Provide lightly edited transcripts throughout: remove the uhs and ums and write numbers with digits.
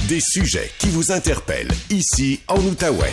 Des sujets qui vous interpellent ici en Outaouais.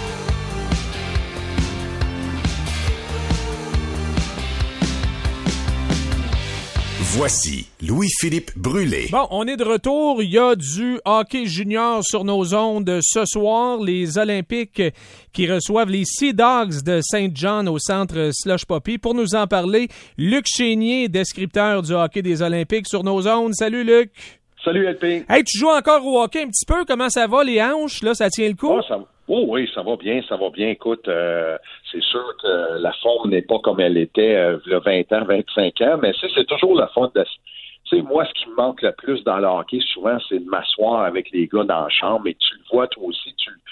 Voici Louis-Philippe Brûlé. Bon, on est de retour. Il y a du hockey junior sur nos ondes ce soir. Les Olympiques qui reçoivent les Sea Dogs de Saint John au centre Slush Poppy. Pour nous en parler, Luc Chénier, descripteur du hockey des Olympiques sur nos ondes. Salut Luc. Salut LP. Hey, tu joues encore au hockey un petit peu? Comment ça va, les hanches? Là, ça tient le coup? Oui, ça va bien. Écoute, c'est sûr que la forme n'est pas comme elle était il y a 20 ans, 25 ans, mais c'est toujours la fun de... Tu sais, moi, ce qui me manque le plus dans le hockey, souvent, c'est de m'asseoir avec les gars dans la chambre, et tu le vois toi aussi,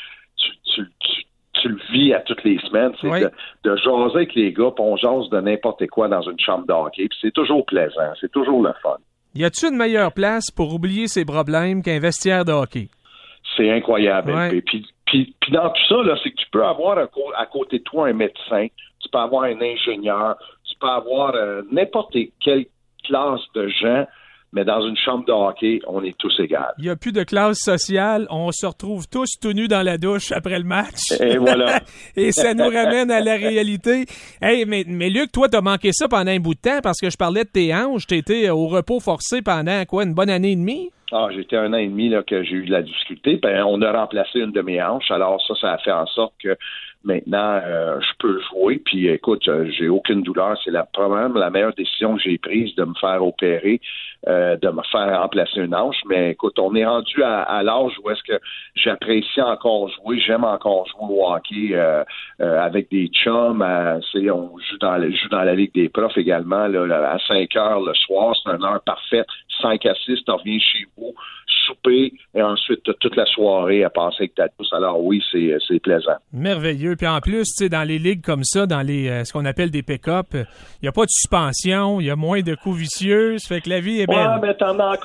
tu le vis à toutes les semaines, c'est oui. de jaser avec les gars, puis on jase de n'importe quoi dans une chambre de hockey, puis c'est toujours plaisant, c'est toujours le fun. Y a-tu une meilleure place pour oublier ses problèmes qu'un vestiaire de hockey? C'est incroyable. Ouais. Puis dans tout ça, là, c'est que tu peux avoir à côté de toi un médecin, tu peux avoir un ingénieur, tu peux avoir n'importe quelle classe de gens, mais dans une chambre de hockey, on est tous égaux. Il n'y a plus de classe sociale. On se retrouve tous tout nus dans la douche après le match. Et voilà. Et ça nous ramène à la réalité. Hey, mais Luc, toi, t'as manqué ça pendant un bout de temps parce que je parlais de tes hanches. T'étais au repos forcé pendant, une bonne année et demie? J'étais 1 an et demi là, que j'ai eu de la difficulté. Ben, on a remplacé une de mes hanches. Alors ça a fait en sorte que maintenant, je peux jouer. Puis écoute, j'ai aucune douleur. C'est probablement la meilleure décision que j'ai prise de me faire opérer, de me faire remplacer une hanche. Mais écoute, on est rendu à l'âge où est-ce que j'apprécie encore jouer. J'aime encore jouer au hockey avec des chums. On joue dans la Ligue des profs également là, à 5 heures le soir. C'est une heure parfaite. 5 à 6, tu reviens chez vous, souper, et ensuite tu as toute la soirée à passer avec ta douce. Alors oui, c'est plaisant. Merveilleux. Puis en plus, tu sais, dans les ligues comme ça, dans les ce qu'on appelle des pick-up, il n'y a pas de suspension, il y a moins de coups vicieux, ça fait que la vie est belle. Ouais, mais t'en as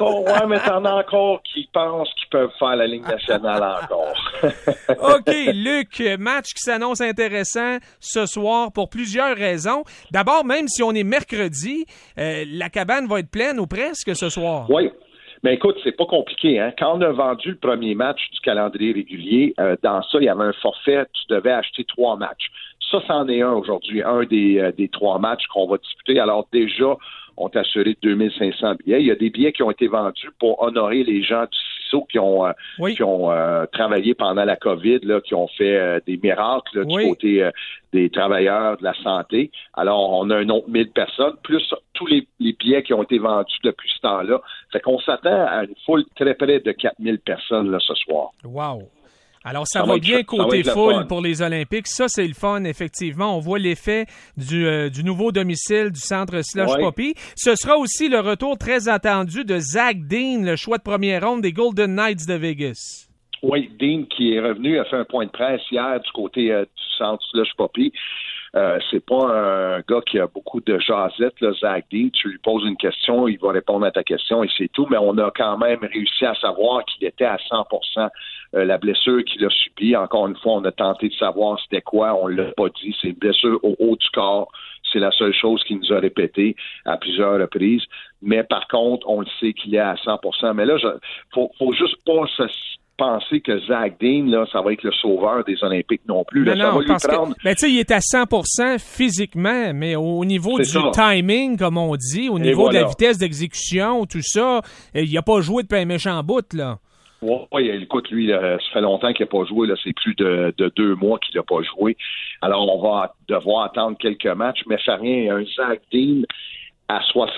encore qui pensent qu'ils peuvent faire la Ligue nationale encore. OK, Luc, match qui s'annonce intéressant ce soir pour plusieurs raisons. D'abord, même si on est mercredi, la cabane va être pleine ou presque ce soir. Oui. Mais écoute, c'est pas compliqué, hein. Quand on a vendu le premier match du calendrier régulier, dans ça, il y avait un forfait, tu devais acheter 3 matchs. Ça, c'en est un aujourd'hui, un des 3 matchs qu'on va disputer. Alors déjà, on t'a assuré 2500 billets. Il y a des billets qui ont été vendus pour honorer les gens du CISO qui ont travaillé pendant la COVID, là, qui ont fait des miracles là, du côté des travailleurs de la santé. Alors, on a un autre 1000 personnes, plus tous les billets qui ont été vendus depuis ce temps-là. Fait qu'on s'attend à une foule très près de 4000 personnes là, ce soir. Wow! Alors, ça va bien côté foule pour les Olympiques. Ça, c'est le fun, effectivement. On voit l'effet du nouveau domicile du centre Slush Poppy. Ce sera aussi le retour très attendu de Zach Dean, le choix de première ronde des Golden Knights de Vegas. Oui, Dean qui est revenu, a fait un point de presse hier du côté du centre Slush Poppy. C'est pas un gars qui a beaucoup de jasettes, là, Zach Dean. Tu lui poses une question, il va répondre à ta question et c'est tout. Mais on a quand même réussi à savoir qu'il était à 100%. La blessure qu'il a subie, encore une fois, on a tenté de savoir c'était quoi. On l'a pas dit. C'est une blessure au haut du corps. C'est la seule chose qu'il nous a répété à plusieurs reprises. Mais par contre, on le sait qu'il est à 100%. Mais là, faut juste pas penser que Zach Dean, là, ça va être le sauveur des Olympiques non plus. Là, non, ça va lui prendre... tu sais, il est à 100% physiquement, mais au niveau du timing, comme on dit, au niveau de la vitesse d'exécution, tout ça, il n'a pas joué depuis un méchant bout, là. Oui, écoute, lui, là, ça fait longtemps qu'il n'a pas joué. Là, c'est plus de 2 mois qu'il n'a pas joué. Alors, on va devoir attendre quelques matchs, mais ça rien. Un Zach Dean à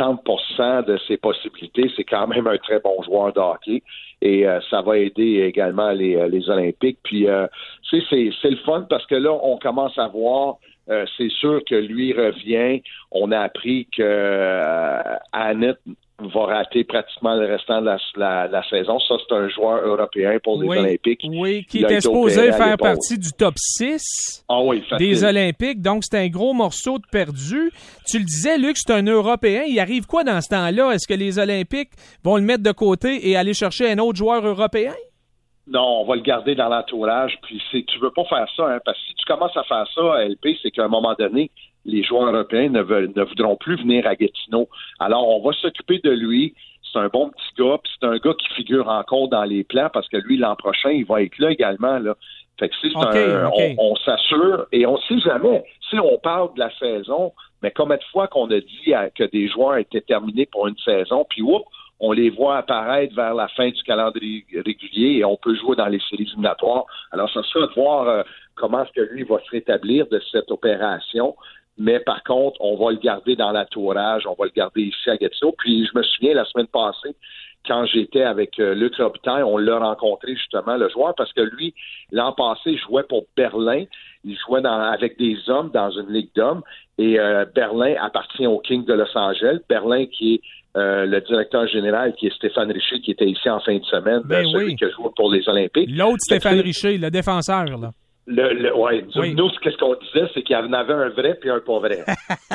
60% de ses possibilités, c'est quand même un très bon joueur de hockey. Et ça va aider également les Olympiques. Puis, c'est le fun parce que là, on commence à voir... c'est sûr que lui revient. On a appris que Annette va rater pratiquement le restant de la saison. Ça, c'est un joueur européen pour les Olympiques. Oui, qui était supposé faire partie du top 6 des Olympiques. Donc, c'est un gros morceau de perdu. Tu le disais, Luc, c'est un Européen. Il arrive quoi dans ce temps-là? Est-ce que les Olympiques vont le mettre de côté et aller chercher un autre joueur européen? Non, on va le garder dans l'entourage. Puis, tu veux pas faire ça, hein, parce que si tu commences à faire ça, LP, c'est qu'à un moment donné, les joueurs européens ne voudront plus venir à Gatineau. Alors, on va s'occuper de lui. c'est un bon petit gars, puis c'est un gars qui figure encore dans les plans parce que lui, l'an prochain, il va être là également, là. Fait que on s'assure et on sait jamais. Si on parle de la saison, mais combien de fois qu'on a dit que des joueurs étaient terminés pour une saison, puis on les voit apparaître vers la fin du calendrier régulier et on peut jouer dans les séries éliminatoires. Alors, ça sera de voir comment est-ce que lui va se rétablir de cette opération. Mais par contre, on va le garder dans l'entourage, on va le garder ici à Gatineau. Puis je me souviens, la semaine passée, quand j'étais avec Luc Robitaille, on l'a rencontré justement, le joueur, parce que lui, l'an passé, il jouait pour Berlin. Il jouait avec des hommes dans une ligue d'hommes. Et Berlin appartient au King de Los Angeles. Berlin qui est le directeur général, qui est Stéphane Richer, qui était ici en fin de semaine, celui qui a joué pour les Olympiques. L'autre Stéphane Richer, le défenseur, là. Oui. Nous, qu'est-ce qu'on disait, c'est qu'il y en avait un vrai puis un pas vrai.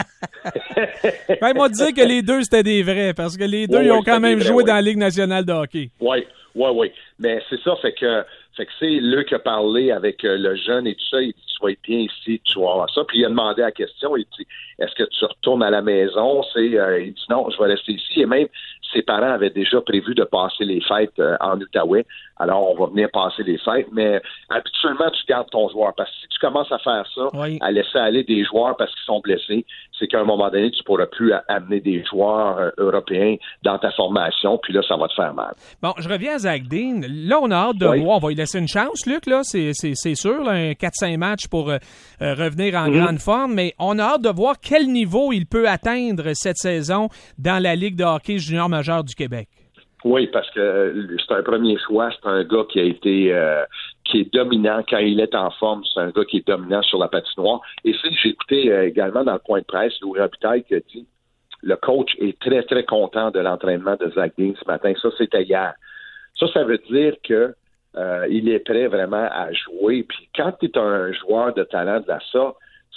Ben, moi, disait que les deux, c'était des vrais, parce que les deux, ils ont quand même joué dans la Ligue nationale de hockey. Oui. Mais c'est ça, fait que c'est Luc qui a parlé avec le jeune et tout ça, il dit, tu vas être bien ici, tu vas avoir ça. Puis il a demandé la question, il dit, est-ce que tu retournes à la maison? Il dit, non, je vais rester ici. Et même, ses parents avaient déjà prévu de passer les fêtes en Outaouais. Alors, on va venir passer les fêtes. Mais habituellement, tu gardes ton joueur. Parce que si tu commences à faire ça, à laisser aller des joueurs parce qu'ils sont blessés, c'est qu'à un moment donné, tu ne pourras plus amener des joueurs européens dans ta formation. Puis là, ça va te faire mal. Bon, je reviens à Zach Dean. Là, on a hâte de voir. On va lui laisser une chance, Luc. Là, c'est sûr. Là, un 4-5 matchs pour revenir en grande forme. Mais on a hâte de voir quel niveau il peut atteindre cette saison dans la Ligue de hockey junior majeur du Québec. Oui, parce que c'est un premier choix. C'est un gars qui a été qui est dominant quand il est en forme. C'est un gars qui est dominant sur la patinoire. Et j'ai écouté également dans le point de presse Louis Robitaille qui a dit le coach est très, très content de l'entraînement de Zach Dean ce matin. Ça, c'était hier. Ça veut dire que il est prêt vraiment à jouer. Puis quand tu es un joueur de talent de la ça,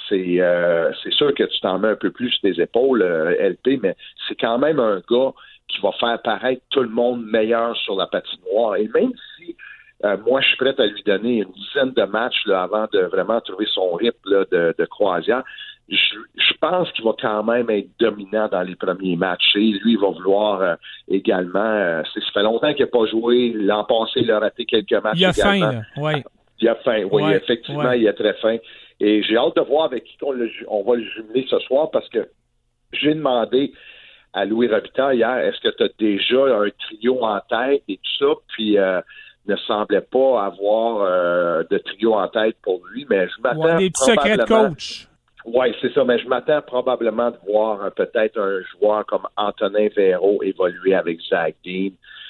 c'est sûr que tu t'en mets un peu plus sur tes épaules, LP, mais c'est quand même un gars qui va faire paraître tout le monde meilleur sur la patinoire. Et même si moi, je suis prêt à lui donner une dizaine de matchs là, avant de vraiment trouver son rythme là, de croisière, je pense qu'il va quand même être dominant dans les premiers matchs. Et lui, il va vouloir également... ça fait longtemps qu'il n'a pas joué. L'an passé, il a raté quelques matchs. Il a faim, là. Oui. Il a faim, oui. Effectivement, il a très faim. Et j'ai hâte de voir avec qui on va le jumeler ce soir parce que j'ai demandé à Louis Robitaille hier, est-ce que tu as déjà un trio en tête et tout ça? Puis ne semblait pas avoir de trio en tête pour lui, mais je m'attends des petits secrets de coach. Oui, c'est ça, mais je m'attends probablement de voir peut-être un joueur comme Antonin Véro évoluer avec Zach Dean.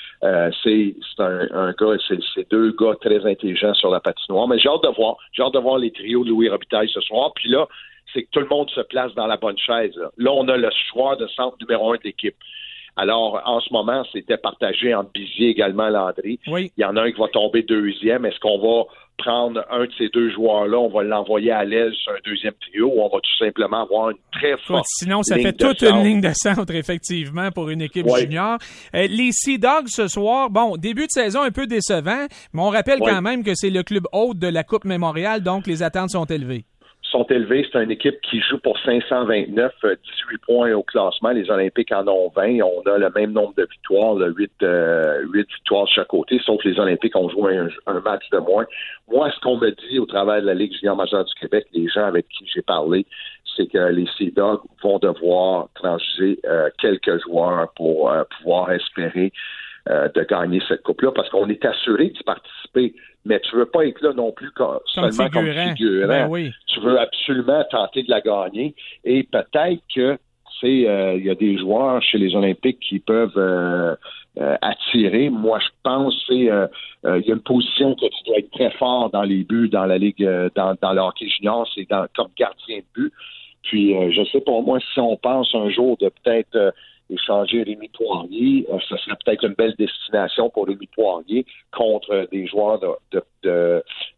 C'est un gars, c'est deux gars très intelligents sur la patinoire, mais j'ai hâte de voir les trios de Louis Robitaille ce soir, puis là, c'est que tout le monde se place dans la bonne chaise. Là, on a le joueur de centre numéro 1 de l'équipe. Alors, en ce moment, c'était partagé entre Bizier également Landry. Oui. Il y en a un qui va tomber deuxième. Est-ce qu'on va prendre un de ces deux joueurs-là, on va l'envoyer à l'aise sur un deuxième trio, ou on va tout simplement avoir une très forte sinon, ça fait toute une ligne de centre, effectivement, pour une équipe junior. Les Sea Dogs, ce soir, bon, début de saison un peu décevant, mais on rappelle quand même que c'est le club hôte de la Coupe Mémorial, donc les attentes sont élevées. Sont élevés. C'est une équipe qui joue pour 529, 18 points au classement. Les Olympiques en ont 20. On a le même nombre de victoires, 8 victoires de chaque côté, sauf que les Olympiques ont joué un match de moins. Moi, ce qu'on me dit au travers de la Ligue junior majeure du Québec, les gens avec qui j'ai parlé, c'est que les Sea Dogs vont devoir transiger quelques joueurs pour pouvoir espérer de gagner cette coupe-là, parce qu'on est assuré d'y participer. Mais tu veux pas être là non plus seulement comme figurant. Ben oui. Tu veux absolument tenter de la gagner. Et peut-être que il y a des joueurs chez les Olympiques qui peuvent attirer. Moi, je pense il y a une position que tu dois être très fort dans les buts dans la Ligue, dans le hockey junior, c'est comme gardien de but. Puis, je sais pas moi, si on pense un jour de peut-être échanger Rémi Poirier, ce serait peut-être une belle destination pour Rémi Poirier contre des joueurs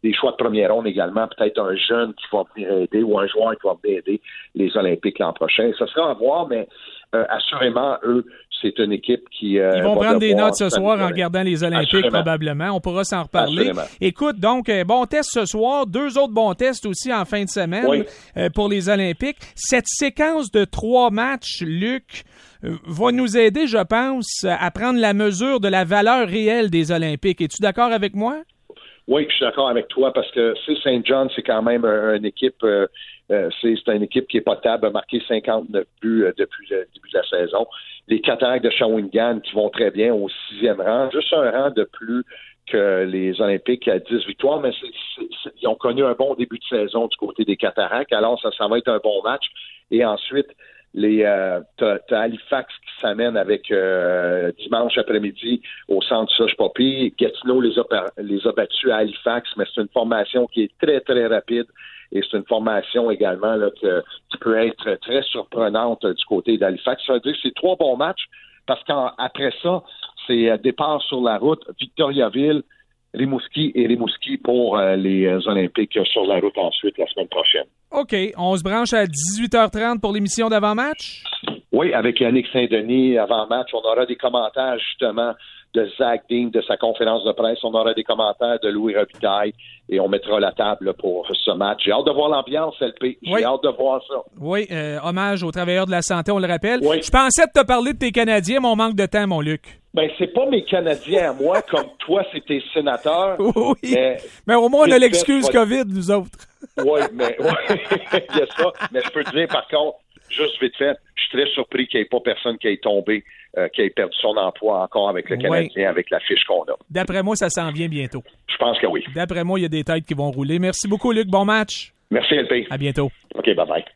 des choix de première ronde également, peut-être un jeune qui va venir aider ou un joueur qui va venir aider les Olympiques l'an prochain. Ça sera à voir, mais assurément, eux, c'est une équipe qui... Ils vont prendre des notes ce soir en regardant les Olympiques, assurément. Probablement. On pourra s'en reparler. Assurément. Écoute, donc, bon test ce soir, 2 autres bons tests aussi en fin de semaine pour les Olympiques. Cette séquence de 3 matchs, Luc, va nous aider, je pense, à prendre la mesure de la valeur réelle des Olympiques. Es-tu d'accord avec moi? Oui, je suis d'accord avec toi parce que St. John, c'est quand même une équipe... c'est une équipe qui est potable, a marqué 59 buts depuis le début de la saison. Les Cataractes de Shawinigan qui vont très bien au 6e rang, juste un rang de plus que les Olympiques à 10 victoires, mais ils ont connu un bon début de saison du côté des Cataractes, alors ça va être un bon match. Et ensuite, t'as Halifax qui s'amène avec dimanche après-midi au centre Slush Poppy. Gatineau les a battus à Halifax, mais c'est une formation qui est très, très rapide. Et c'est une formation également là, qui peut être très surprenante du côté d'Halifax. Ça veut dire que c'est 3 bons matchs parce qu'après ça, c'est départ sur la route, Victoriaville, Rimouski et Rimouski pour les Olympiques sur la route ensuite la semaine prochaine. OK. On se branche à 18h30 pour l'émission d'avant-match? Oui, avec Yannick Saint-Denis avant-match. On aura des commentaires justement de Zach Dean de sa conférence de presse. On aura des commentaires de Louis Robitaille et on mettra la table pour ce match. J'ai hâte de voir l'ambiance, LP. J'ai hâte de voir ça. Oui, hommage aux travailleurs de la santé, on le rappelle. Oui. Je pensais te parler de tes Canadiens, mais on manque de temps, mon Luc. Ben, c'est pas mes Canadiens à moi, comme toi, c'est tes sénateurs. Oui, mais au moins, on a l'excuse COVID, nous autres. Oui, mais il y a ça. Mais je peux te dire, par contre, juste vite fait, je suis très surpris qu'il n'y ait pas personne qui ait tombé, qui ait perdu son emploi encore avec le Canadien, avec la fiche qu'on a. D'après moi, ça s'en vient bientôt. Je pense que oui. D'après moi, il y a des têtes qui vont rouler. Merci beaucoup, Luc. Bon match. Merci, LP. À bientôt. OK, bye-bye.